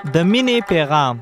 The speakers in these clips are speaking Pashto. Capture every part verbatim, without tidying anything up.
د مینې پیغام.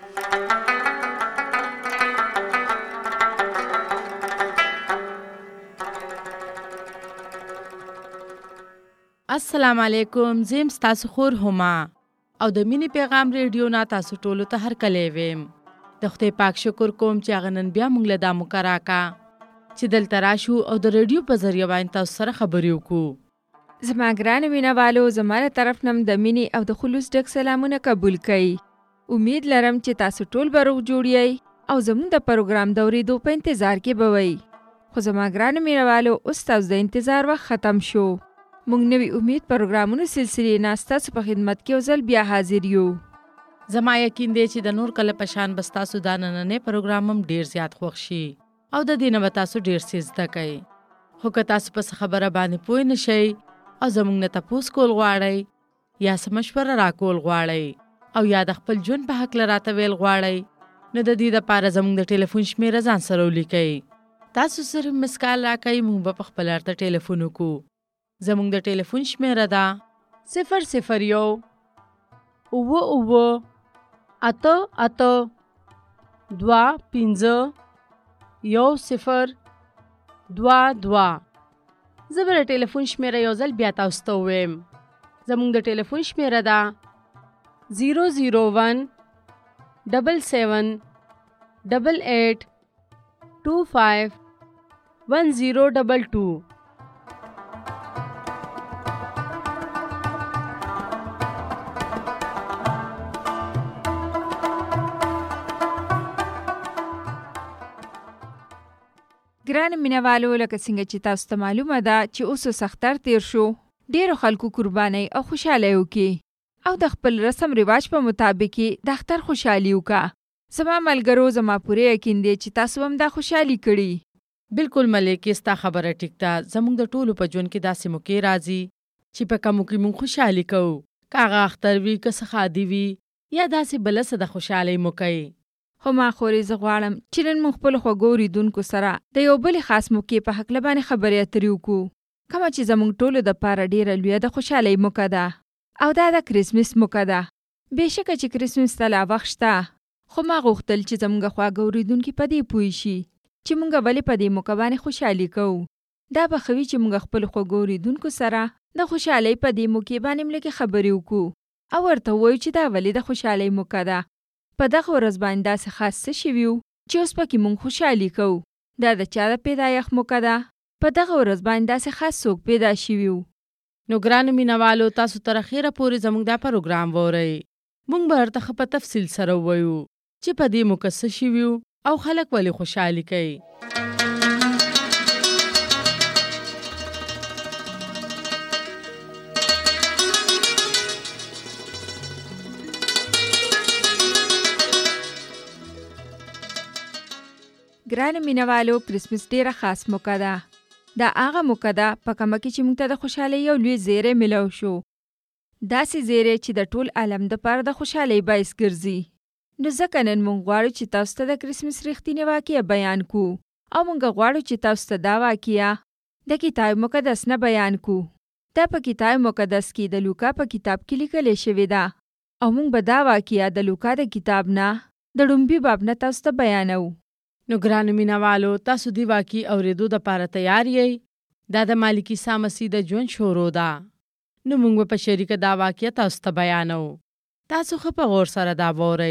السلام علیکم، زم ستاسو خور هما او د مینې پیغام ریډیو نه تاسو ټولو ته هر کله ویم. د خدای پاک شکر کوم چې هغه نن بیا موږ له دا موقع راکا چې دلته راشو او د ریډیو په ذریعه باندې تاسو سره خبرې وکړو. زما ګرانو مینهوالو، زما له طرف نه د مینې او د خلوص ډک سلامونه قبول کړئ. امید لرم چې تاسو ټول به روغ جوړ یئ او زموږ د پروګرام د اورېدو په انتظار کې به وئ. خو زما ګرانو مینهوالو، اوس تاسو د انتظار وخت ختم شو. موږ نوي امید پروګرامونو سلسلې نه ستاسو په خدمت کې یو ځل بیا حاضر یو. زما یقین دی چې د نور کله په شان به ستاسو دا نننی پروګرام هم ډېر زیات خوښ شي او د دې نه به تاسو ډېر څه زده کوئ. خو که تاسو په څه خبره باندې پوه نه شئ او زموږ نه تپوس کول غواړئ یا څه مشوره راکول غواړئ او یا د خپل ژوند په هکله راته ویل غواړئ، نو د دې دپاره زموږ د ټلیفون شمېره ځان سره ولیکئ. تاسو صرف مس کال راکئ، موږ به په خپله ورته ټلیفون وکړو. زموږ د ټلیفون شمېره ده صفر صفر یو اووه اووه اته اته دوه پنځه یو صفر دوه دوه. زه به د ټلیفون شمېره یو ځل بیا تاسو ته ووایم. زموږ د ټلیفون شمېره ده زیرو زیرو ون ډبل سیون ډبل ایټ ټو فایو ون زیرو ډبل ټو. ګرانو مینهوالو، لکه څنګه چې تاسو ته معلومه ده چې اوس اوس اختر تیر شو، ډېرو خلکو قربانۍ او خوشحالۍ وکړي او د خپل رسم رواج په مطابق د اختر خوشحالي وکړه. زما ملګرو، زما پوره یقین دی چې تاسو هم دا خوشحالي کړي. بالکل ملکې، ستا خبره ټیک ده. زموږ د ټولو په ژوند کې داسې موقع راځي چې په کومو کې موږ خوشحالي کوو، که هغه اختر وي، که څه ښادي وي یا داسې بله څه د خوشحالۍ موقع. خو ما خورې زه غواړم چې نن موږ خپلو خوږو اورېدونکو سره د یو بلې خاص موقع په هکله باندې خبرې اترې وکړو، کومه چې زموږ ټولو دپاره ډېره لویه د خوشحالۍ موقع ده، او دا د کرسمس موقع ده. بېشکه چې کرسمس ته لا وخت شته، خو ما غوښتل چې زموږ خواږه اورېدونکي په دې پوه شي چې موږ ولې په دې موقع باندې خوشحالي کوو. دا به ښه وي چې موږ خپلو خوږو اورېدونکو سره د خوشحالۍ په دې موقع باندې هم لږې خبرې وکړو او ورته ووایو چې دا ولې د خوشحالۍ موقع ده. په دغه ورځ باندې داسې خاص څه شوي وو چې اوس پکې موږ خوشحالي کوو. دا د چا د پیدایښت موقع ده. په دغه ورځ باندې داسې خاص څوک پیدا شوي وو. نو ګرانو مینهوالو، تاسو تر اخره پورې زموږ دا پروګرام واورئ. موږ به ورته ښه په تفصیل سره ووایو چې په دې موقع څه شوي وو او خلک ولې خوشحالي کوي. ګرانو مینهوالو، کرسمس ډېره خاص موقع ده. دا هغه موقع ده په کومه کې چې موږ ته د خوشحالۍ یو لوی زیری میلاو شو. داسې زیری چې د ټول عالم دپاره د خوشحالۍ باعث ګرځي. نو ځکه نن موږ غواړو چې تاسو ته د کرسمس رښتینې واقعه بیان کړو او موږ غواړو چې تاسو ته دا واقعه د کتاب مقدس نه بیان کړو. دا په کتاب مقدس کې د لوکا په کتاب کې لیکل شوې ده او موږ به دا واقعه د لوکا د کتاب نه د ډومبي باب نه تاسو ته بیانو. نو ګرانو مینهوالو، تاسو دې واقعي اورېدو دپاره تیار یئ؟ دا د مالک عیسی مسیح د ژوند شروع ده. نو موږ به په شریکه دا واقعه تاسو ته بیانو. تاسو ښه په غور سره دا واورئ.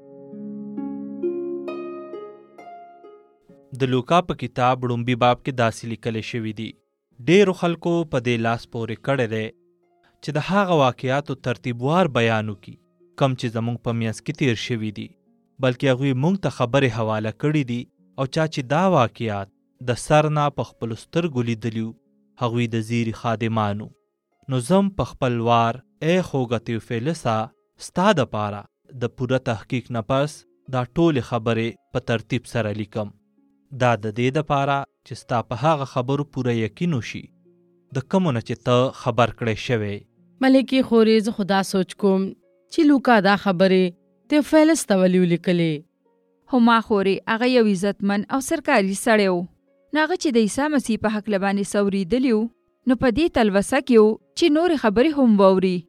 د لوکا په کتاب ړومبي باب کې داسې لیکلی شوي دي. ډېرو خلکو په دې لاس پورې کړی دی چې د هغه واقعاتو ترتیبوار بیان وکړي کوم چې زموږ په منځ کې تیر شوي دي، بلکې هغوی موږ ته خبرې حواله کړي دي او چا چې دا واقعات د سر نه په خپلو سترګو لیدلي وو، هغوی د زیري خادمانو. نو زم په خپل وار ای خوږه تیوفیلسه ستا دپاره د پوره تحقیق نه پس دا ټولې خبرې په ترتیب سره لیکم. دا د دې دپاره چې ستا په هغه خبرو پوره یقین وشي د کومو نه چې ته خبر کړی شوی. ملکې خورې، زه خو دا سوچ کوم چې لوکا دا خبرې تیوفیلس ته ولې ولیکلې. هو ما خورې، هغه یو عزتمن او سرکاري سړی و. نو هغه چې د عیسی مسیح په هکله باندې څه اورېدلي وو، نو په دې تلوسه کې و چې نورې خبرې هم واوري.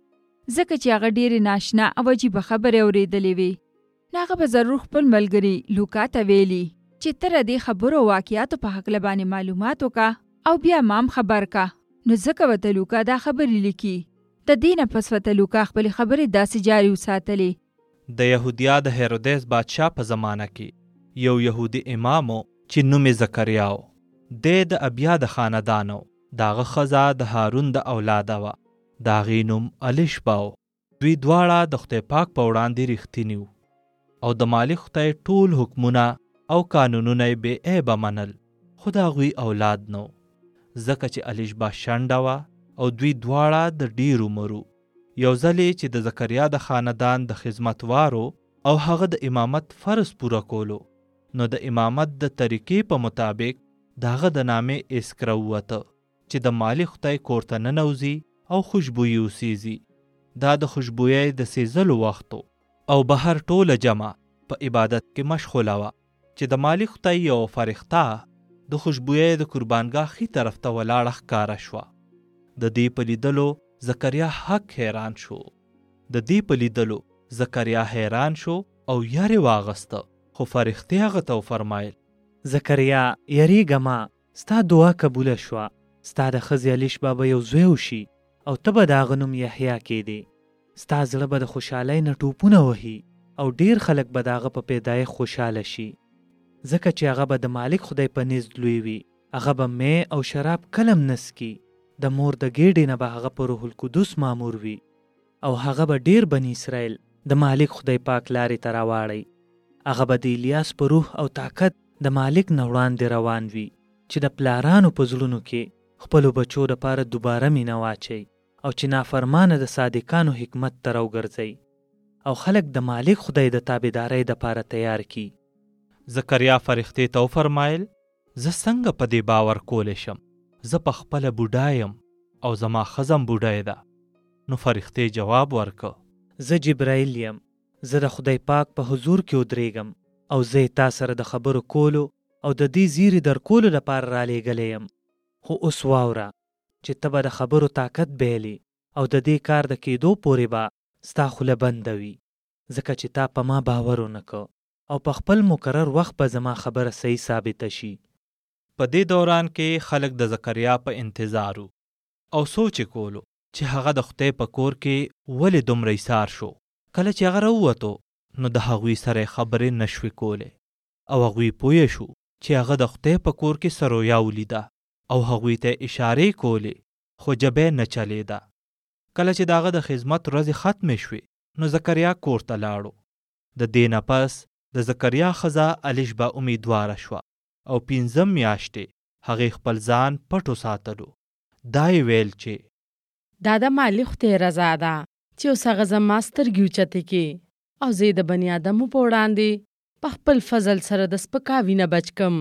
ځکه چې هغه ډېرې ناشنا او عجیبه خبرې اورېدلې وې. نو هغه به ضرور خپل ملګري لوکا ته ویلي چې ته د دې خبرو او واقعاتو په هکله باندې معلومات وکړه او بیا مام خبر کا. نو ځکه ورته لوکا دا خبرې لیکي. د دې نه پس ورته لوکا خپلې خبرې داسې جاري وساتلې. د یهودیا د هیرودیس بادشاه په زمانه کې یو یهودي امامو چې نوم یې زکریا و. دی د ابیا د خاندان و. د هغه ښځه د هارون د اولاده وه. د هغې نوم الیشبا و. دوی دواړه د خدای پاک په وړاندې رښتیني وو او د مالک خدای ټول حکمونه او قانونونه یې بې عیبه منل، خو د هغوی اولاد نه و ځکه چې الیشبا شنډه وه او دوی دواړه د ډېر عمر وو. یو ځل چې د زکریا د خاندان د خدمتوارو او هغه د امامت فرض پوره کولو، نو د امامت د طریقې په مطابق د هغه د نامې اسکره ووته چې د مالک خدای کور ته ننوځي او خوشبويي وسیزي. دا د خوشبویۍ د سیزلو وخت او بهر ټوله جمع په عبادت کې مشغوله وه چې د مالک خدای یو فرښته د خوشبویۍ د قربانګاه ښي طرف ته ولاړه ښکاره شوه. د دې په لیدلو زکریا حق حیران شو. د دې په لیدلو زکریا حیران شو او یارې واغسته، خو فرښتې هغه ته وفرمایل: زکریا یریږه ما، ستا دعا قبوله شوه. ستا د ښځې الیشبا به یو زوی وشي او ته به د هغه نوم یحیی کېدې. ستا زړه به د خوشحالۍ نه ټوپونه وهي او ډېر خلک به د هغه په پیدایښت خوشحاله شي، ځکه چې هغه به د مالک خدای په نزد لوی وي. هغه به می او شراب کلم نسکي. د مور د ګېډې نه به هغه په روح القدس مامور وي او هغه به ډېر بني اسرائیل د مالک خدای پاک لارې ته راواړی. هغه به د الیاس په روح او طاقت د مالک نه وړاندې روان وي چې د پلارانو په زړونو کې خپلو بچو دپاره دوباره مینه واچوي او چې نافرمانه د صادقانو حکمت ته راوګرځوي او خلک د مالک خدای د تابعدارۍ دپاره تیار کی. زکریا فرښتې ته وفرمایل: زه څنګه په دې باور کولی شم؟ زه په خپله بوډا یم او زما ښځم بوډۍ ده. نو فرښتې جواب ورکه: زه جبرائیل یم. زه د خدای پاک په حضور کې ودرېږم او زه یې تا سره د خبرو کولو او د دې زیري درکولو لپاره رالیږلی یم. خو اوس واوره چې ته به د خبرو طاقت بیلې او د دې کار د کېدو پورې به ستا خوله بنده وي، ځکه چې تا په ما باور ونه که او په خپل مقرر وخت به زما خبره صحیح ثابته شي. په دې دوران کې خلک د زکریا په انتظار وو او سوچ یې کولو چې هغه د خدای په کور کې ولې دومره ایثار شو. کله چې هغه راووتو نو د هغوی سره خبرې نشوې کولی او هغوی پوه شو چې هغه د خدای په کور کې سرویا ولیده او هغوی ته اشارې کولې، خو جبه نه چلیده. کله چې د هغه د خدمت ورځې ختمې شوې نو زکریا کور ته لاړو. د دې نه پس د زکریا ښځه الیشبا امیدواره شوه او پنځم میاشتې هغې خپل ځان پټو ساتلو. دا یې ویل چې دا د مالک خدای رضا ده چې اوس هغه زما سترګې اوچتې کړي او زه یې د بني ادمو په وړاندې په خپل فضل سره د سپکاوي نه بچ کم.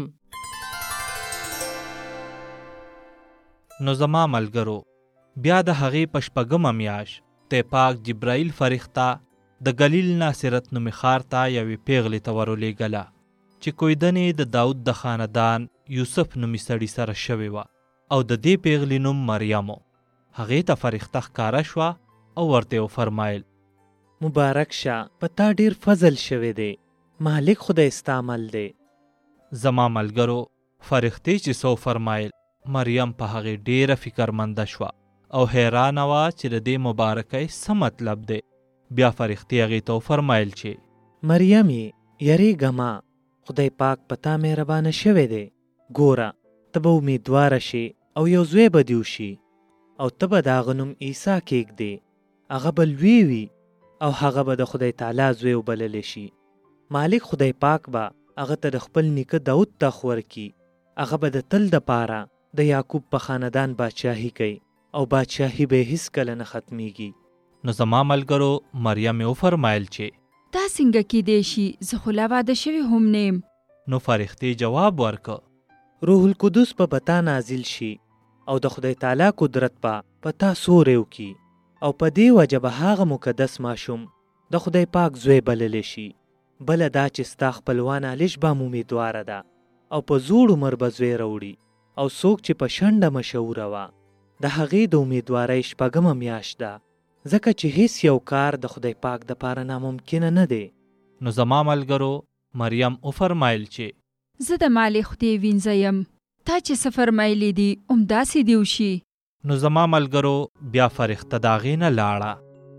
نو زما ملګرو، بیا د هغې په شپږمه میاشت خدای پاک جبرائیل فرښته د گلیل ناصرت نومې ښار ته یوې پیغلې ته ورولېږله چې کویدنې د داود د خاندان یوسف نومي سړي سره شوې وه او د دې پیغلې نوم مریم و. هغې ته فرښته ښکاره شوه او ورته یې وفرمایل: مبارک شه، په تا ډېر فضل شوی دی، مالک خدای ستا عمل دی. زما ملګرو، فرښتې چې څه وفرمایل، مریم په هغې ډېره فکرمنده شوه او حیرانه وه چې د دې مبارکۍ څه مطلب دی. بیا فرښتې هغې ته وفرمایل چې مریمې یریږه ما، خدای پاک په تا مهربانه شوی دی. ګوره ته به امیدواره شي او یو زوی به دې وشي او ته به د هغه نوم عیسی کېږدې. هغه به لوی وي او هغه به د خدای تعالی زوی وبللی شي. مالک خدای پاک به هغه ته د خپل نیکه داود تخت ورکړي. هغه به د تل دپاره د یعقوب په خاندان بادشاهي کوي او بادشاهي به یې هېڅکله نه ختمیږي. نو زما ملګرو، مریم یې وفرمایل چې دا څنګه کیدی شي؟ زه خو لا واده شوې هم نه یم. نو فرښتې جواب ورکه: روح القدس به په تا نازل شي او د خدای تعالی قدرت به په تا سوری وکړي او په دې وجه به هغه مقدس ماشوم د خدای پاک زوی بللی شي. بله دا چې ستا خپلوانه الیشبا هم امیدواره ده او په زوړ عمر به زوی راوړي او څوک چې په شنډه مشهوره وه، د هغې د امیدوارۍ شپږمه میاشت ده ځکه چې هیڅ یو کار د خدای پاک د پاره ناممکنه نه دی. نو زما ملګرو مریم وفرمایل چې زه د مالې خدای وینځه یم، تا چې څه فرمایلی دي همداسې دې وشي. نو زما ملګرو بیا فرښته د هغې نه لاړه.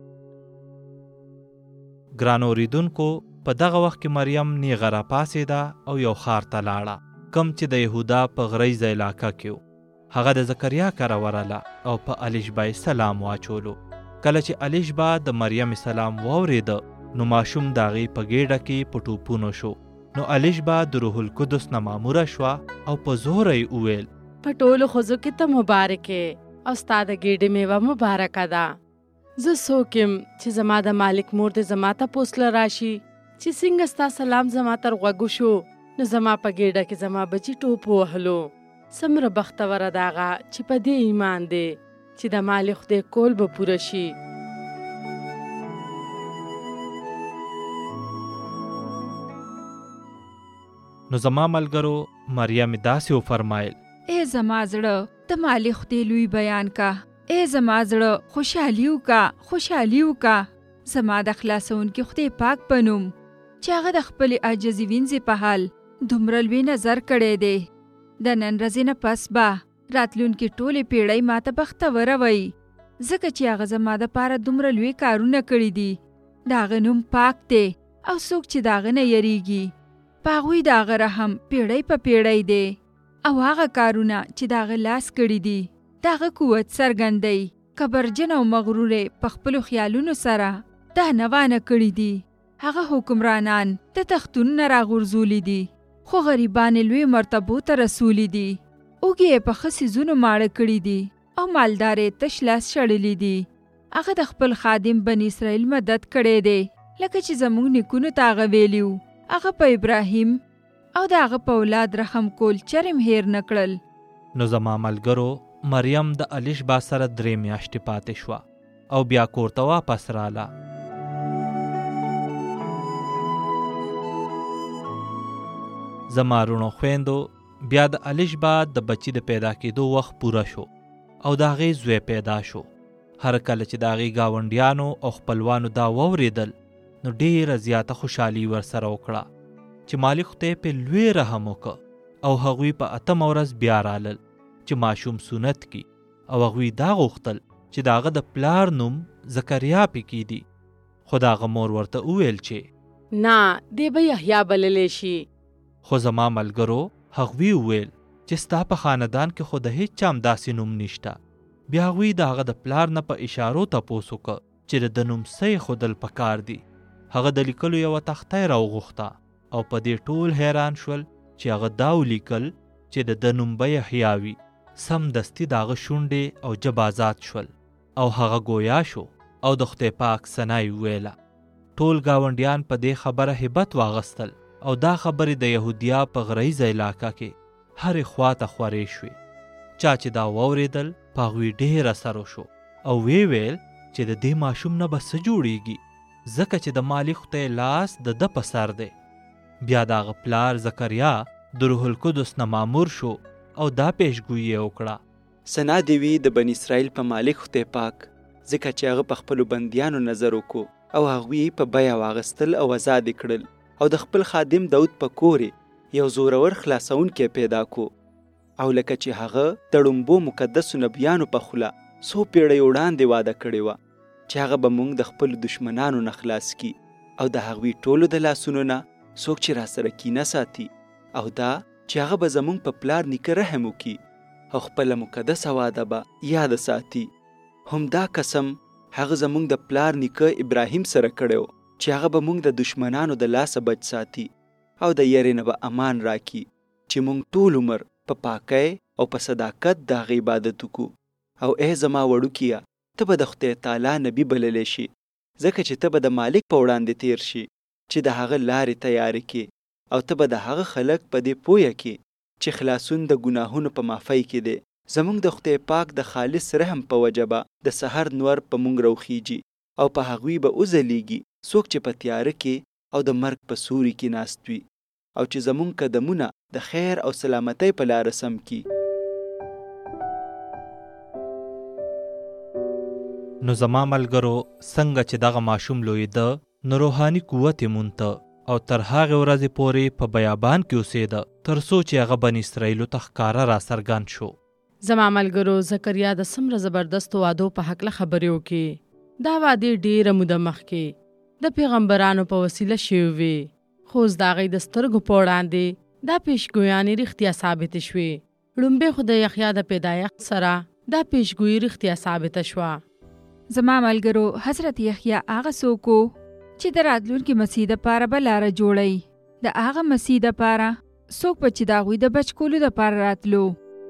ګرانو اوریدونکو، په دغه وخت کې مریم نیغه راپاڅېده او یو ښار ته لاړه، کم چې د یهودا په غریزه علاقه کې و. هغه د زکریا کره ورله او په الیشبا یې سلام واچولو. کله چې الیشبا د مریم سلام واورېده نو ماشوم د هغې په ګېډه کې په ټوپونو شو. نو الیشبا د روح القدس نه ماموره شوه او په زوره یې وویل په ټولو ښځو کې ته مبارکې او ستا د ګېډې میوه مبارکه ده. زه څوک یم چې زما د مالک مور دې زما ته پوسله راشي چې څنګه ستا سلام زما تر غوږو شو نو زما په ګېډه کې زما بچي ټوپ ووهلو. څومره بختوره ده هغه چې په دې ایمان دی چې د مالک خدای کول به پوره شي. نو زما ملګرو مریم داسې وفرمایل ای زما زړه د مالک خدای لوی بیان کا، ای زما زړه خوشحالي وکا خوشحالي وکا زما د خلاصونکي خدای پاک په نوم چې هغه د خپلې عاجزي وینځې په حال دومره لوی نظر کړی دی. د نن ورځې نه پس به راتلونکې ټولې پیړۍ ماته بختوره وایي، ځکه چې هغه زما دپاره دومره لوی کارونه کړي دي. د هغه نوم پاک دی او څوک چې د هغه نه یریږي په هغوی د هغه رحم پیړۍ په پیړۍ دی. او هغه کارونه چې د هغه لاس کړي دي د هغه قوت څرګندوي. کبرجن او مغرور په خپلو خیالونو سره دا نوانه کړي دي. هغه حکمرانان د تختونو نه راغورځولي دي، خو غریبان لوی مرتبو ته رسولي دي. اوږې یې په ښه څیزونو ماړه کړي دي او مالدار یې تش لاس شړلي دي. هغه د خپل خادم بني اسرائیل مدد کړی دی، لکه چې زموږ نیکونو ته هغه ویلي وو. هغه په ابراهیم او د هغه په اولاد رحم کول چرم هیر نه کړل. نو زما ملګرو مریم د الیشبا سره درې میاشتې پاتې شوه او بیا کور ته واپس راله. زما رونو خویندو، بیا د الیشبا د بچی د پیدا کېدو وخت پوره شو او د هغې زوی پیدا شو. هر کله چې د هغې ګاونډیانو او خپلوانو دا واورېدل نو ډېره زیاته خوشحالي ورسره وکړه چې مالک خدای پې لوی رحم وکړه او هغوی په اتمه ورځ بیا رالل چې ماشوم سنت کی او هغوی دا غوښتل چې د هغه د پلار نوم زکریا پې کیږدي. خو د هغه مور ورته وویل چې نه، دی به یحیی بللی شي. خو زما ملګرو هغوی وویل چې ستا په خاندان کې خو د هیڅ چا همداسې نوم نشته. بیا هغوی د هغه د پلار نه په اشارو تپوس وکړه چې د ده نوم څه ایښودل پکار دي. هغه د لیکلو یوه تخته راوغوښته او په دې ټول حیران شول چې هغه دا ولیکل چې د ده نوم به یحیی وي. سمدستي د هغه شونډې او ژبه آزاد شول او هغه گویا شو او د خدای پاک ثنا یې وویله. ټول ګاونډیان په دې خبره هیبت واغستل او دا خبرې د یهودیا په غریزه علاقه کې هرې خوا ته خورې شوې. چا چې دا واورېدل په هغوی ډېر اثر وشو او ویې ویل چې د دې ماشوم نه به څه جوړیږي، ځکه چې د مالک خدای لاس د ده په سر دی. بیا د هغه پلار زکریا د روح القدس نه مامور شو او دا پیشګویي یې وکړه: ثنا دې وي د بني اسرائیل په مالک خدای پاک، ځکه چې هغه په خپلو بندیانو نظر وکړو او هغوی په بیه واغستل او آزاد یې کړل او د خپل خادم داود په کور یو زورور خلاصونکی پیدا کو. او لکه چې هغه د ړومبو مقدسو نبیانو په خوله څو پیړۍ وړاندې واده کړې وه چې هغه به موږ د خپلو دشمنانو نه خلاص کي او د هغوی ټولو د لاسونو نه څوک چې راسره کینه ساتي، او دا چې هغه به زموږ په پلار نیکه رحم وکړي او خپله مقدسه واده به یاده ساتي. همدا قسم هغه زموږ د پلار نیکه ابراهیم سره کړی و چې هغه به موږ د دشمنانو د لاسه بچ ساتي او د یرې نه به امان راکړي چې موږ ټول عمر په پاکۍ او په صداقت د هغه عبادت وکړو. او ای زما وړوکیه، ته به د خدای تعالی نبی بللی شي، ځکه چې ته به د مالک په وړاندې تیر شي چې د هغه لارې تیارې کړي، او ته به د هغه خلک په دې پویه کې چې خلاصون د ګناهونو په معافۍ کې دی. زموږ د خدای پاک د خالص رحم په وجه به د سحر نور په موږ روخیږي او په هغوی به وځلیږي څوک چې په تیاره کې او د مرګ په سوري کې ناست وي، او چې زموږ قدمونه د خیر او سلامتۍ په لاره سم کړي. نو زما ملګرو څنګه چې دغه ماشوم لویده نو روحاني قوت یې مونته او تر هغې ورځې پورې په بیابان کې اوسېده تر څو چې هغه بني اسرائیلو ته ښکاره را څرګند شو. زما ملګرو زکریا د څومره زبردستو وعدو په هکله خبرې وکړې. دا وعدې ډېره موده مخکې د پیغمبرانو په وسیله شوې وې، خو اوس د هغې د سترګو په وړاندې دا پیشګویانې رښتیا ثابتې شوې. لومبې خو د یحیی د پیدایښت سره دا پیشګویي رښتیا ثابته شوه. زما ملګرو حضرت یحیی هغه څوک و چې د راتلونکي مسیح دپاره به لاره جوړوي. د هغه مسیح دپاره څوک به چې د هغوی د بچ کولو دپاره راتلو.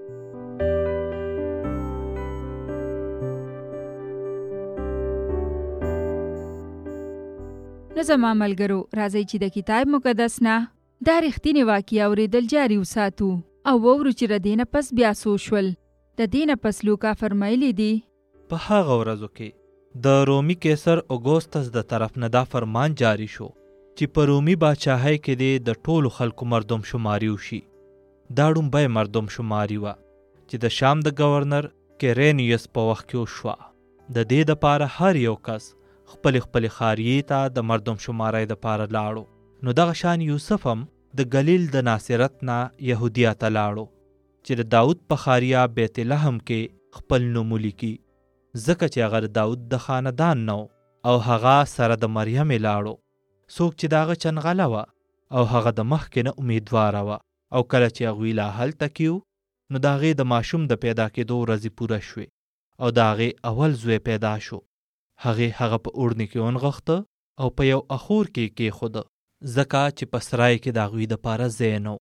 نو زما ملګرو راځئ چې د کتاب مقدس نه دا رښتینې واقعه اورېدل جاري وساتو او وورو چې د دې نه پس بیا څه وشول. د دې نه پس لوکا فرمایلی دي په هغه ورځو کې د رومي کیسر اوګوستس د طرف نه دا فرمان جاری شو چې په رومي باچاهۍ کې دې د ټولو خلکو مردم شماري وشي. دا ډومبی مردم شماري وه چې د شام د گورنر کیرینیوس په وخت کې وشوه. د دې دپاره هر یو کس خپلې خپلې خاریې ته د مردم شمارۍ دپاره لاړو. نو دغه شان یوسف هم د گلیل د ناصرت نه یهودیا ته لاړو چې د داود په خاریه بیت لحم کې خپل نوم ولیکي، ځکه چې هغه د داود د خاندان نه او هغه سره د مریم لاړو څوک چې د هغه چنغله وه او هغه د مخکې نه امیدواره وه. او کله چې هغوی لا هلته کیو نو د هغې د ماشوم د پیدا کېدو ورځې پوره شوې او د هغې اول زوی پیدا شو. هغې هغه په اوړنې کې ونغښته او په یو اخور کې کېښوده، ځکه چې په سرای کې د هغوی دپاره ځای نه و.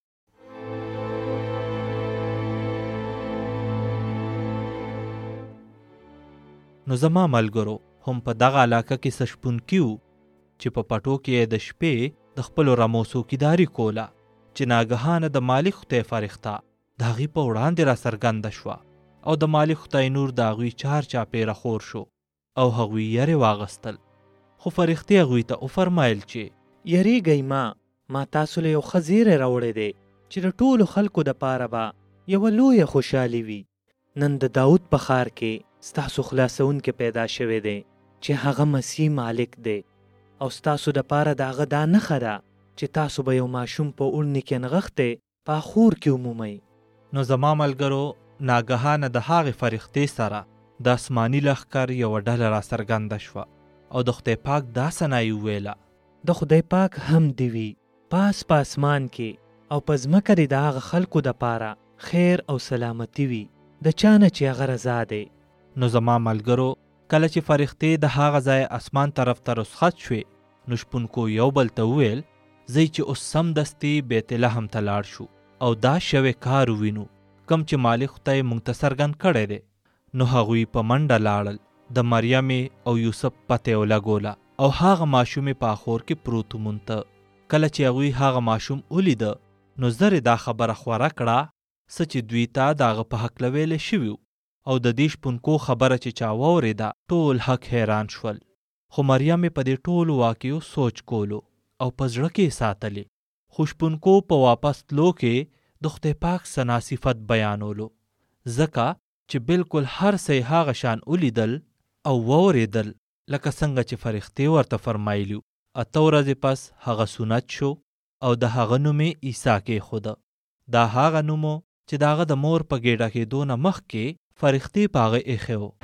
نو زما ملګرو هم په دغه علاقه کې څه شپونکي وو چې په پټو کې یې د شپې د خپلو رمو څوکیداري کوله چې ناګهانه د مالک خدای فرښته د هغې په وړاندې را څرګنده شوه او د مالک خدای نور د هغوی چار چاپېره خور شو او هغوی یرې واغستل. خو فرښتې هغوی ته وفرمایل چې یریږئ ما ما تاسو له یو ښه زیری راوړی دی چې د ټولو خلکو دپاره به یوه لویه خوشحالي وي. نن د داود په ښار کې ستاسو خلاصونکی پیدا شوی دی چې هغه مسیح مالک دی او ستاسو دپاره د هغه دا نښه ده چې تاسو به یو ماشوم په اوړنې کې نغښتی په اخور کې ومومئ. نو زما ملګرو ناګهانه د هغې فرښتې سره د آسماني لښکر یوه ډله را څرګنده شوه او د خدای پاک دا ثنا یې وویله، د خدای پاک هم دی وي پاس په اسمان کې او په ځمکه دې د هغه خلکو دپاره خیر او سلامتي وي د چا نه چې هغه رضا دی. نو زما ملګرو کله چې فرښتې د هغه ځای اسمان طرف ته رخصت شوې نو شپونکو یو بل ته وویل ځئ چې اوس سمدستي بیت لحم ته لاړ شو او دا شوی کار ووینو کوم چې مالک خدای موږ ته څرګند کړی دی. نو هغوی په منډه لاړل، د مریمې او یوسف پته یې ولګوله او هغه ماشوم یې په اخور کې پروت ومونته. کله چې هغوی هغه ماشوم ولیده نو زر یې دا خبره خوره کړه څه چې دوی ته د هغه په هکله ویلی شوي او د دې شپونکو خبره چې چا واورېده ټول حق حیران شول. خو مریم یې په دې ټولو واقعو سوچ کولو او په زړه کې یې ساتلې. خو شپونکو په واپس تلو کې د خدای پاک ثنا صفت بیانولو، ځکه چې بالکل هر څه هغه شان ولیدل او واورېدل لکه څنګه چې فرښتې ورته فرمایلي. اته ورځې پس هغه سنت شو او د هغه نوم یې عیسی کېښوده. دا هغه نوم و چې د هغه د مور په ګېډه کېدو نه مخکې فرښتې په هغه ایښی و.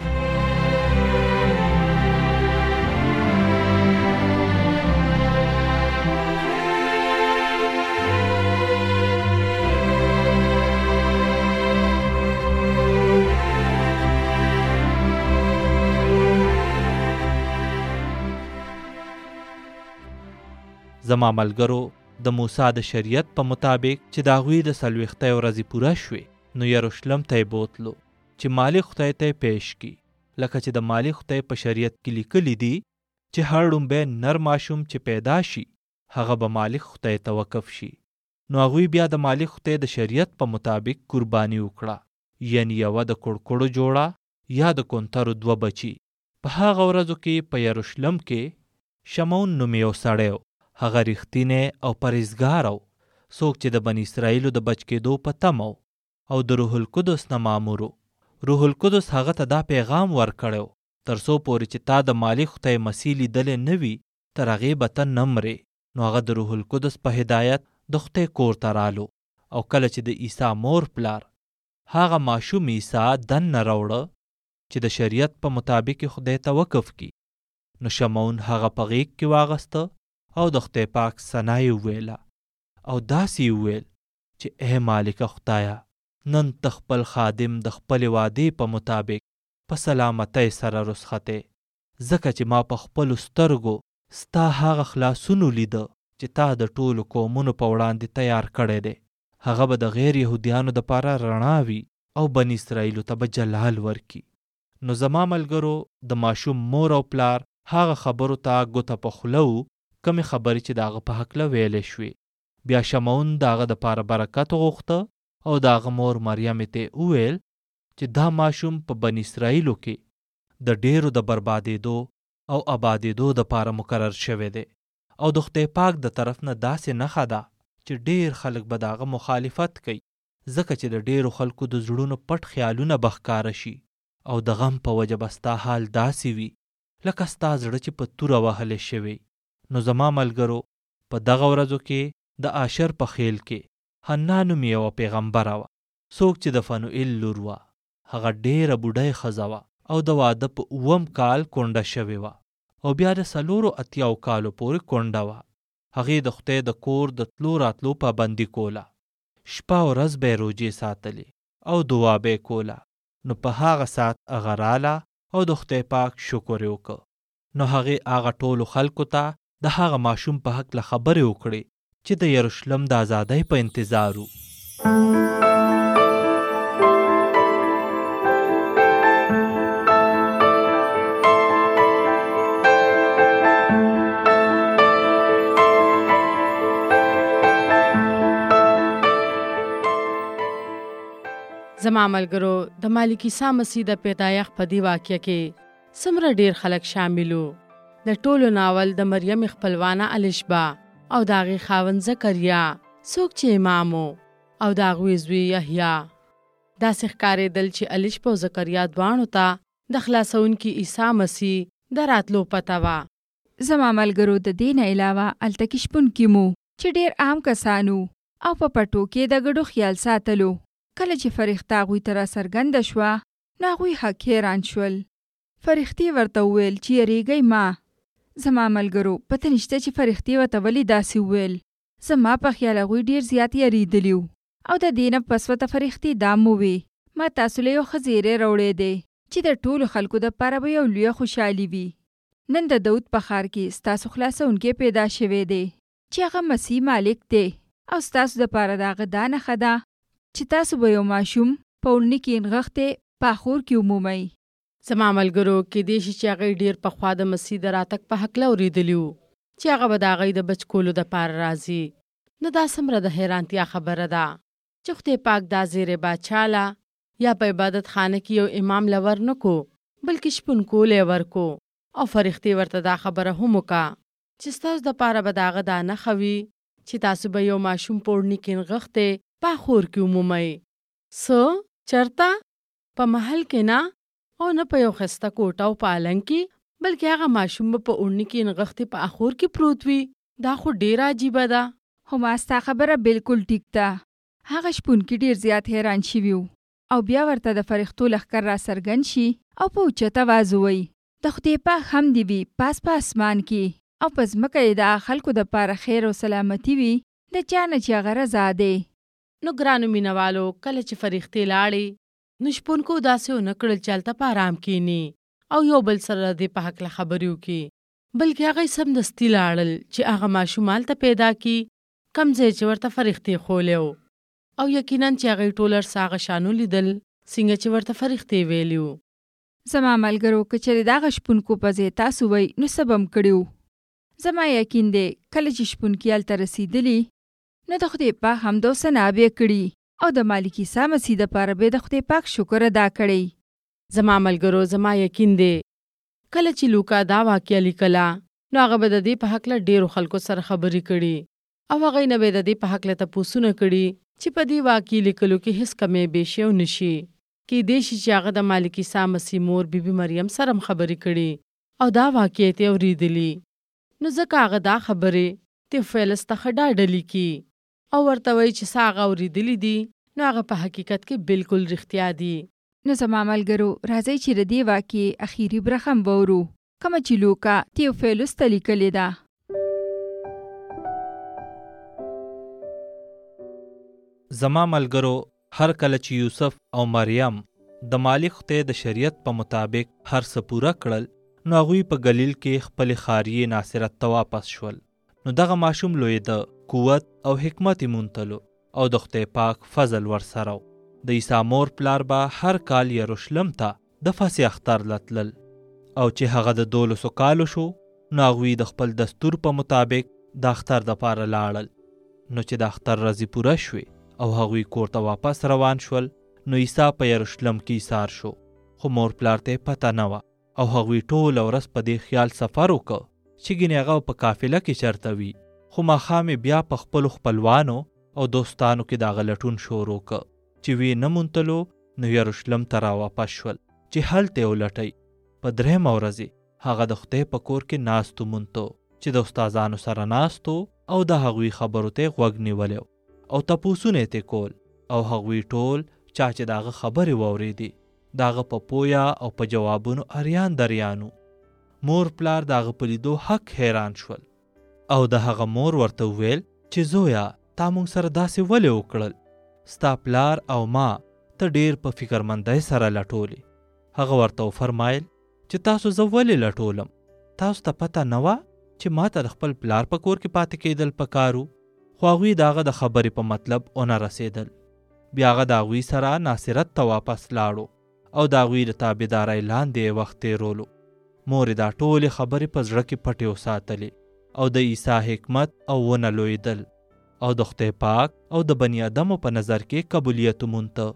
زما ملګرو د موسی د شریعت په مطابق چې د هغوی د څلوېښتۍ ورځې پوره شوې نو یروشلم ته یې بوتلو چې مالک خدای ته یې پیش کړي، لکه چې د مالک خدای په شریعت کې لیکلي دي چې هر ډومبی نر ماشوم چې پیدا شي هغه به مالک خدای ته وقف شي. نو هغوی بیا د مالک خدای د شریعت په مطابق قرباني وکړه، یعنی یوه د کړکړو جوړه یا د کونترو دوه بچي. په هغه ورځو کې په یروشلم کې شمعون نوم یو سړی، هغه رښتینی او پرهیزګار و، څوک چې د بني اسرائیلو د بچ کېدو په تمه او د روح القدس نه مامور و. روح القدس هغه ته دا پیغام ورکړی تر څو پورې چې تا د مالک خدای مسیح لیدلې نه وي تر هغې به ته نه مرې. نو هغه د روح القدس په هدایت د خدای کور ته رالو او کله چې د عیسی مور پلار هغه ماشوم عیسی دننه راوړه چې د شریعت په مطابق خدای ته وقف کی، نو شمعون هغه په غیږ کې واغسته او د خدای پاک ثنا یې وویله او داسې یې وویل چې اے مالک خدایه، نن ته خپل خادم د خپلې وعدې په مطابق په سلامتۍ سره رسختې، ځکه چې ما په خپلو سترګو ستا هغه خلاصونو لیده چې تا د ټولو قومونو په وړاندې تیار کړی دی. هغه به د غیر یهودیانو دپاره رڼا وي او بني اسرائیلو ته به جلال ورکي. نو زما ملګرو د ماشوم مور او پلار هغه خبرو ته ګوته په خوله و کمې خبرې چې د هغه په هکله ویلې شوې. بیا شمعون د هغه دپاره برکت غوښته او د هغه مور مریم ته وویل چې دا ماشوم په بني اسرائیلو کې د ډیرو د بربادېدو او آبادېدو دپاره مقرر شوی دی او د خدای پاک د طرف نه داسې نښه ده چې ډیر خلک به د هغه مخالفت کوي، ځکه چې د ډیرو خلکو د زړونو پټ خیالونه به ښکاره شي او د غم په وجه به ستا حال داسې وي لکه ستا زړه چې په توره وهلی شوی. نو زما ملګرو په دغه ورځو کې د آشر په خیل کې حنا نومې یوه پیغمبره وه، څوک چې د فنوئیل لور وه. هغه ډیره بوډۍ ښځه وه او د واده په اووم کال کونډه شوې وه او بیا د څلورو اتیاو کالو پورې کونډه وه. هغې د خدای د کور د تلو راتلو پابندي کوله، شپه او ورځ به یې روجې ساتلې او دعا به یې کوله. نو په هغه ساعت هغه راله او د خدای پاک شکر یې وکړ. نو هغې هغه ټولو خلکو ته د هغه ماشوم په هکله خبرې وکړې چې د یروشلم د ازادۍ په انتظار و. زما ملګرو د مالک عیسی مسیح د پیدایښت په دې واقعه کې څومره ډیر خلک شاملو. د ټولو ناول د مریم خپلوانه الشبا او د هغې خاوند زکریا څوک چې امام او د هغوی زوی یحیی. داسې ښکارېدل چې الشبا او زکریا دواړو ته د خلاصونکي عیسی مسیح د راتلو پته وه. زما ملګرو د دې نه علاوه هلته کې شپونکي مو چې ډیر عام کسانو او په پټو کې د ګډو خیال ساتلو. کله چې فرښته هغوی ته راڅرګنده شوه نو هغوی حق حیران شول. فرښتې ورته وویل چې یریږئ ما. زما ملګرو پته نشته چې فرښتې ورته ولې داسې وویل. زما په خیال هغوی ډېر زیات یریدلي وو او د دې نه پس ورته فرښتې دا ووې ما تاسو له یو ښه زیری راوړی دی چې د ټولو خلکو دپاره به یو لویه خوشحالي وي. نن د داود په ښار کې ستاسو خلاصونکی پیدا شوی دی چې هغه مسیح مالک دی او ستاسو دپاره د هغه دا نښه ده چې تاسو به یو ماشوم په وړني کې نغښتی په اخور کې ومومئ. زما ملګرو کیدای شي چې هغوی ډېر پخوا د مسیح د راتګ په هکله اورېدلي وو چې هغه به د هغوی د بچ کولو دپاره راځي. نو دا څومره د حیرانتیا خبره ده چې خدای پاک دا زیری باچا له یا په عبادت خانه کې یو امام له ور نه کو بلکې شپونکولی یې ورکو او فرښتې ورته دا خبره هم وکړه چې ستاسو دپاره به د هغه دا نښه وي چې تاسو به یو ماشوم په وړني کې نغښتی په خور کې ومومئ. څه چرته؟ په محل کې نه او نه په یو ښایسته کوټه او په النګ کې، بلکې هغه ماشوم به په وړني کې نغښتی په اخور کې پروت وي. دا خو ډېره عجیبه ده. خو ما ستا خبره بالکل ټیک ده. هغه شپونکي ډېر زیات حیران شوي وو او بیا ورته د فرښتو لښکر راڅرګند شي او په اوچت اواز ووایي د خدای پاک حمد دې وي پاس په اسمان کې او په ځمکه یې د خلکو دپاره خیر او سلامتي وي د چا نه چې هغه رضا دی. نو ګرانو مینوالو کله چې فرښتې لاړې نو شپونکو داسې ونه کړل چې هلته په ارام کښېني او یو بل سره د دې په هکله خبرې وکړي، بلکې هغوی سمدستي لاړل چې هغه ماشوم هلته پیدا کړي کوم ځای چې ورته فرښتې خولی و او یقیناً چې هغوی ټول هر هغه شانو لیدل څنګه چې ورته فرښتې ویلي وو. زما ملګرو که چېرې د هغه شپونکو په ځای تاسو وئ نو څه به م کړي وو. زما یقین دی کله چې شپونکي هلته رسېدلي نو د خدای پاک حمد او ثنا به یې کړي او د مالک عیسی مسیح دپاره به د خدای پاک شکر ادا کړی. زما ملګرو زما یقین دی کله چې لوکا دا واقعه لیکله نو هغه به د دې په هکله ډېرو خلکو سره خبرې کړي او هغوی نه به د دې په هکله تپوسونه کړي چې په دې واقعې لیکلو کې هېڅ کمی بیشی او نشي. کې دې شي چې هغه د مالک عیسی مسیح مور بی بی مریم سره هم خبرې کړي او دا واقعیت یې اورېدلي. نو ځکه هغه دا خبرې تیوفیلس ته ښه ډاډه لیکي او ورته وایي چې څه هغه اورېدلي دي نو هغه په حقیقت کې بالکل رښتیا دي. نو زما ملګرو راځئ چې د دې واقعې اخیري برخه هم واورو کومه چې لوکا تیوفیلس ته لیکلې ده. زما ملګرو هر کله چې یوسف او مریم د مالک خدای د شریعت په مطابق هر څه پوره کړل نو هغوی په ګلیل کې خپلې خاریې ناصرت ته واپس شول. نو دغه ماشوم لویده، قوت او حکمت یې مونتلو او د خدای پاک فضل ورسره و. د عیسی مور پلار به هر کال یروشلم ته د فصح اختر لتلل او چې هغه د دولسو کالو شو نو هغوی د خپل دستور په مطابق د اختر دپاره لاړل. نو چې د اختر ورځې پوره شوې او هغوی کور ته واپس روان شول نو عیسی په یروشلم کې ایسار شو، خو مور پلار ته پته نه وه او هغوی ټوله ورځ په دې خیال سفر وکړ چې ګینې هغه په قافله کې چرته وي. خو ماښام یې بیا په خپلو خپلوانو او دوستانو کې د هغه لټون شروع کړ چې ویې نه موندلو نو یروشلم ته راواپس شول چې هلته یې ولټئ. په درېیمه ورځې هغه د خدای په کور کې ناستو مونته چې د استادانو سره ناستو او د هغوی خبرو ته غوږ نیولی او تپوسونه یې ترې کول او هغوی ټول چا چې د هغه خبرې واورېدې د هغه په پویا او په جوابونو اریان دریانو. مور پلار د هغه په لیدو حق حیران شول او د هغه مور ورته وویل چې زویا تا مونږ سره داسې ولې وکړل؟ ستا پلار او ما ته ډېر په فکرمندۍ سره لټولې. هغه ورته وفرمایل چې تاسو زه ولې لټولم؟ تاسو ته پته نه وه چې ما ته د خپل پلار په کور کې پاتې کېدل پکارو؟ خو هغوی د هغه د خبرې په مطلب ونه رسېدل. بیا هغه د هغوی سره ناصرت ته واپس لاړو او د هغوی د تابعدارۍ لاندې یې وخت تېرولو. مور یې دا ټولې خبرې په زړه کې پټې وساتلې او د عیسی حکمت او ونه لویدل او د خدای پاک او د بني ادمو په نظر کې قبولیت مونته.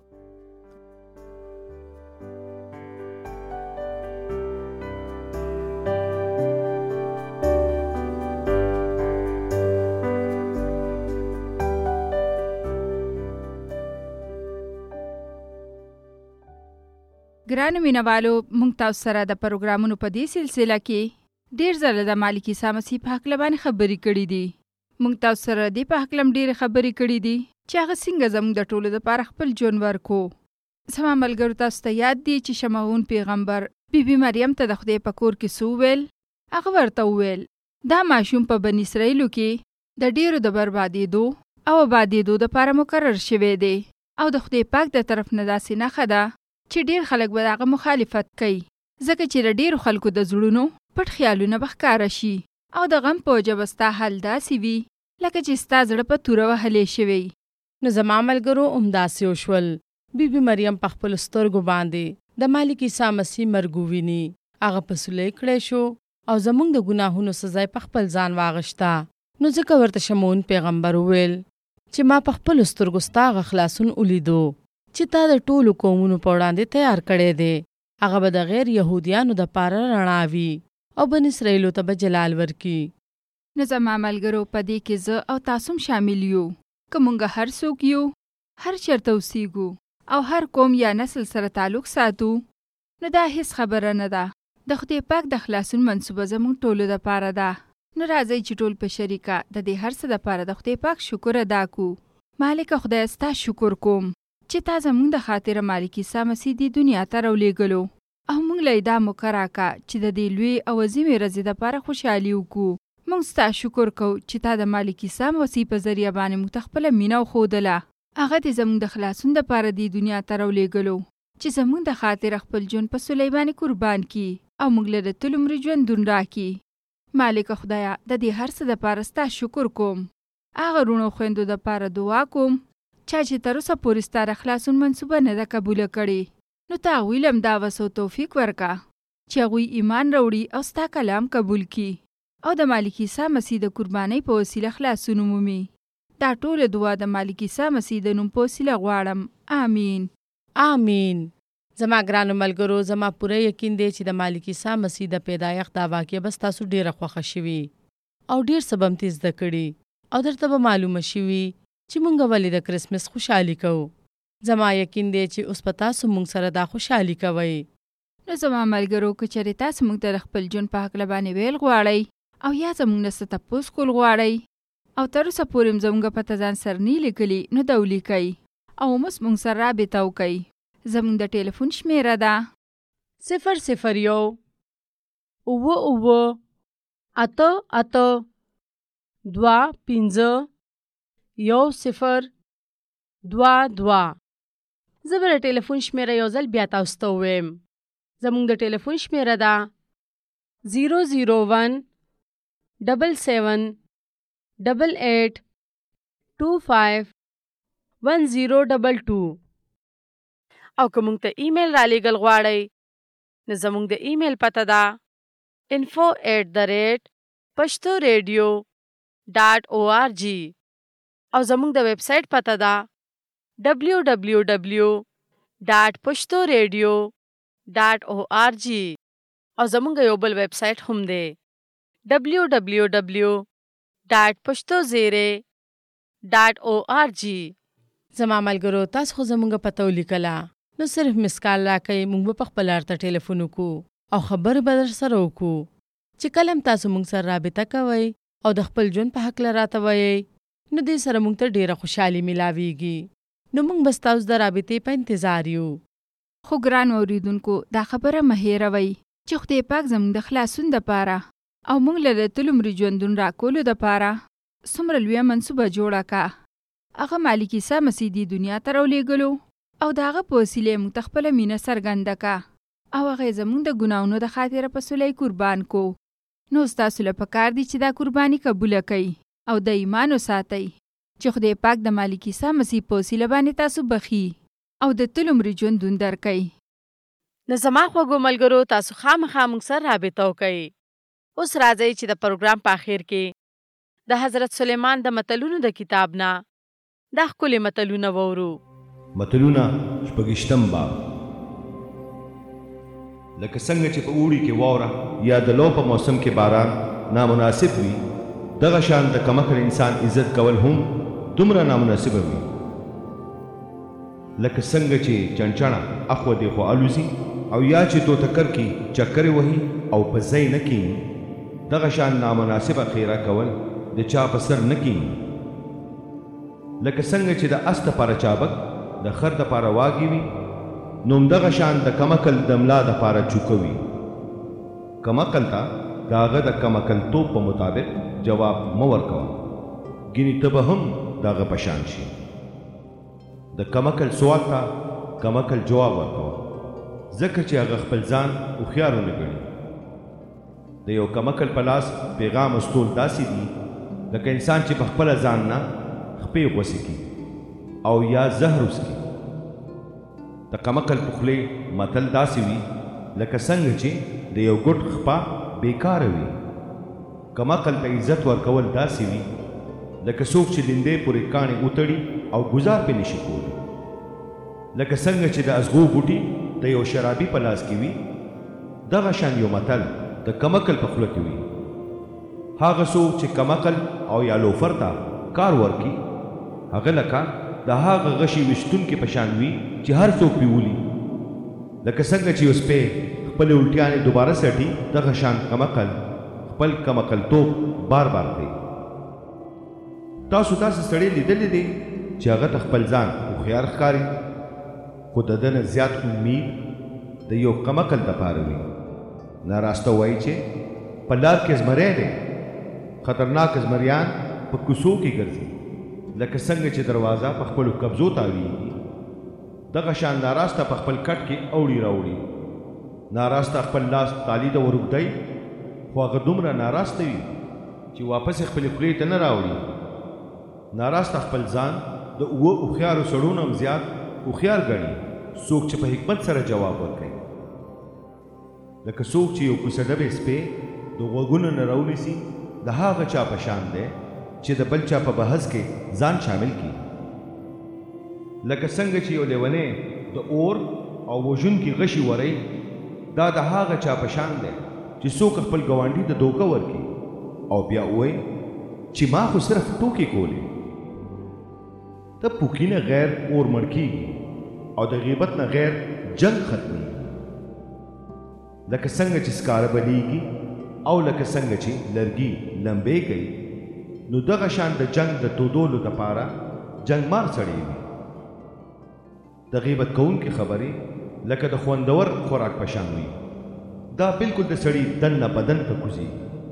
ګرانو مینوالو، موږ تاسو سره د پروګرامونو په دې سلسله کې ډېر ځله د مالک عیسی مسیح په هکله باندې خبرې کړي دي. موږ تاسو سره دې په هکله هم ډېرې خبرې کړي دي چې هغه څنګه زموږ د ټولو دپاره خپل ژوند ورکو. زما ملګرو، تاسو ته یاد دی چې شمعون پیغمبر بی بی مریم ته د خدای په کور کې څه وویل؟ هغه ورته وویل دا ماشوم په بني اسرائیلو کې د ډېرو د بربادېدو او آبادېدو دپاره مقرر شوی دی او د خدای پاک د طرف نه داسې نښه ده چې ډېر خلک به د هغه مخالفت کوي، ځکه چې د ډېرو خلکو د زړونو پټ خیالونه به ښکاره شي او د غم په وجه به ستا حال داسې وي لکه چې ستا زړه په توره وهلی شوی. نو زما ملګرو همداسې وشول. بی بی مریم په خپلو سترګو باندې د مالک عیسی مسیح مرګ وویني. هغه په صلیب کړی شو او زموږ د ګناهونو سزا په خپل ځان واغشته. نو ځکه ورته شمعون پیغمبر وویل چې ما په خپلو سترګو ستا هغه خلاصون ولیدو چې تا د ټولو قومونو په وړاندې تیار کړی دی. هغه به د غیر یهودیانو دپاره رڼا وي او بن اسرائیلو ته به جلال ورکي. نو زما ملګرو، په دې کې زه او تاسو هم شامل یو. که مونږ هر څوک یو، هر چېرته اوسیږو او هر قوم یا نسل سره تعلق ساتو، نو دا هیڅ خبره نه ده. د خدای پاک د خلاصون منصوبه زموږ ټولو دپاره ده. نو راځئ چې ټول په شریکه د دې هر څه دپاره د خدای پاک شکر ادا کو. مالکه خدای، ستا شکر کوم چې تا زموږ د خاطره مالک عیسی مسیح دې دنیا ته راولېږلو او موږ له یې دا موقع راکړه چې د دې لوی او عظیمې ورځې دپاره خوشحالي وکړو. موږ ستا شکر کوو چې تا د مالک عیسی مسیح په ذریعه باندې موږ ته خپله مینه وښودله. هغه دې زموږ د خلاصون دپاره دې دنیا ته راولېږلو چې زموږ د خاطره خپل ژوند په صلیب باندې قربان کړي او موږ له د تل عمر ژوندون راکړي. مالکه خدایه، د دې هر څه دپاره ستا شکر کوم. هغه رونو خویندو دپاره دعا کوم چا چې تر اوسه پورې ستا د خلاصون منصوبه نه ده قبوله کړې، نو ته هغوی له هم دا وس او توفیق ورکړه چې هغوی ایمان راوړي او ستا کلام قبول کړي او د مالک عیسی مسیح د قربانۍ په وسیله خلاصون ومومي. دا ټوله دعا د مالک عیسی مسیح د نوم په وسیله غواړم. آمین. آمین. زما ګرانو ملګرو، زما پوره یقین دی چې د مالک عیسی مسیح د پیدایښت دا واقعه به ستاسو ډېره خوښه شوي او ډېر څه به هم ترې زده کړي او درته به معلومه شوي چې مونږ ولې د کرسمس خوشحالي کوو. زما یقین دی چې اوس په تاسو مونږ سره دا خوشحالي کوئ. نو زما ملګرو که چېرې تاسو موږ ته د خپل ژوند په هکله باندې ویل غواړئ او یا زموږ نه څه تپوس کول غواړئ او تر اوسه پورې م زموږ پته ځان سره نه لیکلي نو دا ولیکئ او اوس موږ سره رابطه وکئ. زموږ د ټلیفون شمیره ده صفر صفر یو اووه اووه اته اته دوه پنځه یو صفر دوه دوه. زه به د ټلیفون شمیره یو ځل بیا تاسو ته ووایم. زموږ د ټلیفون شمیره ده زیرو زیرو ون ډبل سیون ډبل ایټ ټو فایو ون زیرو ډبل ټو. او که موږ ته ایمیل را لیږل غواړئ نو زموږ د ایمیل پته ده info at the rate پښتو ریډیو ډاټ او آر جی او زموږ د ویب سایټ پته ده ډبلیو ډبلیو ډبلیو ډاټ پښتو ریډیو ډاټ او آر جی او زموږ یو بل ویب سایټ هم دی ډبلیو ډبلیو ډبلیو ډاټ پښتو زیرې ډاټ او آر جی. زما ملګرو تاسو خو زموږ پته ولیکله نو صرف مسکال راکئ، موږ به په خپل ارته ټلیفون وکړو او خبرې به در سره وکړو چې کله هم تاسو موږ سره رابطه کوئ او د خپل ژوند په هکله راته وایئ نو دې سره موږ ته ډېره خوشحالي میلاویږي. نو موږ به ستاسو د رابطې په انتظار یو. خو ګران اوریدونکو دا خبره مه هېروئ چې خدای پاک زموږ د خلاصون دپاره او موږ له د تلو مري ژوندون راکولو دپاره څومره لویه منصوبه جوړه که. هغه مالک عیسی مسیح دې دنیا ته راولېږلو او د هغه په وسیلې موږ ته خپله مینه څرګنده که او هغه یې زموږ د ګناهونو د خاطره په صلح قربان کو. نو ستاسو له پکار دي چې دا قرباني قبوله کئ او د ایمان وساتئ چې خدای پاک د مالک عیسی مسیح په وسیله باندې تاسو بخي او د تل عمر ژوندون درکئ. نو زما خوږو ملګرو تاسو خامخا موږ سره رابطه وکئ. اوس راځئ چې د پروګرام په اخر کې د حضرت سلیمان د متلونو د کتاب نه دا ښکلي متلونه وورو. متلونه شپږشتم باب. لکه څنګه چې په اوړي کې واوره یا د لو په موسم کې باران نامناسب وي، دغه شان د کمکل انسان عزت کول هم دومره نامناسبه وي. لکه څنګه چې چنچڼه اخوا دیخوا الوزي او یا چې توتکر کې چکرې وهي او په ځای نه کیني، دغه شان نامناسبه خیره کول د چا په سر نه کیني. لکه څنګه چې د اس دپاره چابک د خر دپاره واګي وي، نو همدغه شان د کمکل د ملا دپاره چوکه وي. کمکل ته د هغه د کمکلتوب په مطابق جواب مه ورکوه، ګینې ته به هم د هغه په شان شي. د کمکل سوال ته کمکل جواب ورکوه، ځکه چې هغه خپل ځان هوښیار ونه ګڼي. د یو کمکل په لاس پیغام استول داسې دي لکه انسان چې په خپله ځان نه خپې غوسې کړي او یا زهر وڅښي. د کمکل په خولې متل داسې وي لکه څنګه چې د یو ګوټ خپه بیکاره وي. کمکل ته عزت ورکول داسې وي لکه څوک چې لیندې پورې کاڼې وتړي او ګزار پې نشي کولی. لکه څنګه چې د ازغو بوټي د یو شرابي په لاس کې وي، دغه شان یو متل د کمکل په خوله کې وي. هغه څوک چې کمکل او یا لوفر ته کار ورکي، هغه لکه د هغه غشي ویشتونکي په شان وي چې هر څوک پې ولي. لکه څنګه چې یو سپی خپلې الټیانې دوباره سټي، دغه شان کمکل خپل کمکلتوب بار بار کوي. تاسو داسې سړی لیدلی دی چې هغه ته خپل ځان هوښیار ښکاري، خو د ده نه زیات امید د یو کمکل دپاره وي. ناراسته وایي چې په لار کې زمری دی، خطرناک زمریان په کوڅو کې ګرځي. لکه څنګه چې دروازه په خپلو قبضو تاویږي، دغه شان ناراسته په خپل کټ کې اوړي راوړي. ناراسته خپل لاس تالی ته ورږدی، خو هغه دومره ناراسته وي چې واپس یې خپلې خولې ته نه راوړي. ناراسته خپل ځان د اوه هوښیارو سړو نه هم زیات هوښیار ګڼي، څوک چې په حکمت سره جواب ورکوي. لکه څوک چې یو کوڅه ډبې سپی د غوږونو نه راونیسي، د هغه چا په شان دی چې د بل چا په بحث کې ځان شامل کړي. لکه څنګه چې یو لیونی د اور او وژونکي غشي وری، دا د هغه چا په شان دی چې څوک خپل ګاونډي ته دوکه ورکړي او بیا وایي چې ما خو صرف ټوکې کولې. ته پوکي نه غیر اور مړ کېږي، او د غیبت نه غیر جنگ ختمي. لکه څنګه چې سکاره بلیږي او لکه څنګه چې لرګي لمبې کوي، نو دغه شان د جنگ د تودولو دپاره جنگ مار سړی وي. د غیبت کوونکې خبرې لکه د خوندور خوراک په شان وي. دا بالکل د سړي دننه بدن ته کوزي.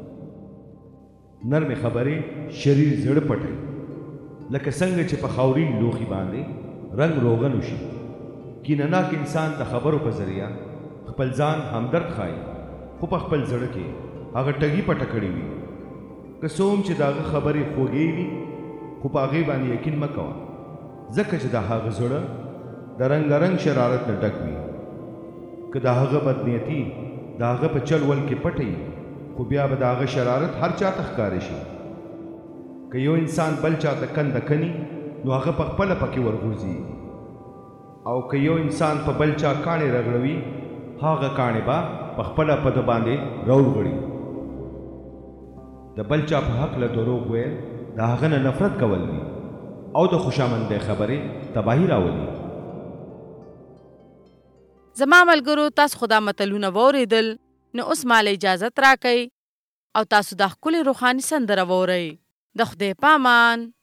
نرمې خبرې شریر زړه پټوي، لکه څنګه چې په خاورین لوښي باندې رنگ روغن وشي. کینهناک انسان د خبرو په ذریعه خپل ځان همدرد ښایي، خو په خپل زړه کې هغه ټګي پټه کړې وي. که څه هم چې د هغه خبرې خوږې وي، خو په هغې باندې یقین مه کوه، ځکه چې د هغه زړه د رنګارنګ شرارت نه ډک وي. که د هغه بدنیتي د هغه په چل ول کې پټه وي، خو بیا به د هغه شرارت هر چا ته ښکاره شي. که یو انسان بل چا ته کنده کني، نو هغه په خپله پکې ورغورځي. او که یو انسان په بل چا کاڼې رغړوي، هغه کاڼې به په خپله په ده باندې راوغړي. د بل چا په حق له دروغ ویل د هغه نه نفرت کول دي، او د خوشامندۍ خبرې تباهي راولي. زما ملګرو، تاسو خو دا متلونه واورېدل، نو اوس ماله اجازت راکئ او تاسو دا ښکلې روحاني سندره واورئ. د خدای په امان.